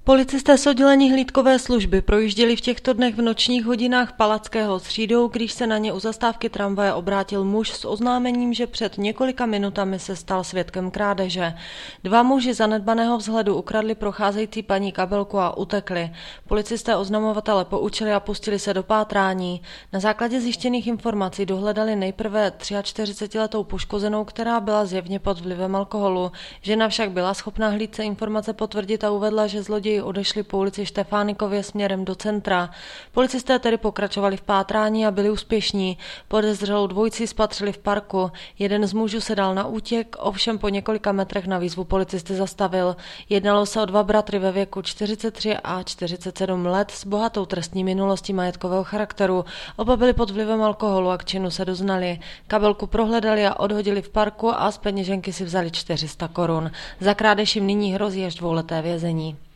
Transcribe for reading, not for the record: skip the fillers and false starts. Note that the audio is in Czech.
Policisté z oddělení hlídkové služby projížděli v těchto dnech v nočních hodinách Palackého střídou, když se na ně u zastávky tramvaje obrátil muž s oznámením, že před několika minutami se stal svědkem krádeže. Dva muži zanedbaného vzhledu ukradli procházející paní kabelku a utekli. Policisté oznamovatele poučili a pustili se do pátrání. Na základě zjištěných informací dohledali nejprve 43letou poškozenou, která byla zjevně pod vlivem alkoholu. Žena však byla schopna hlídce informace potvrdit a uvedla, že zloději odešli po ulici Štefánikově směrem do centra. Policisté tedy pokračovali v pátrání a byli úspěšní. Podezřelou dvojici spatřili v parku. Jeden z mužů se dal na útěk, ovšem po několika metrech na výzvu policisty zastavil. Jednalo se o dva bratry ve věku 43 a 47 let s bohatou trestní minulostí majetkového charakteru. Oba byli pod vlivem alkoholu a k činu se doznali. Kabelku prohledali a odhodili v parku a z peněženky si vzali 400 korun. Za krádež jim nyní hrozí až 2leté vězení.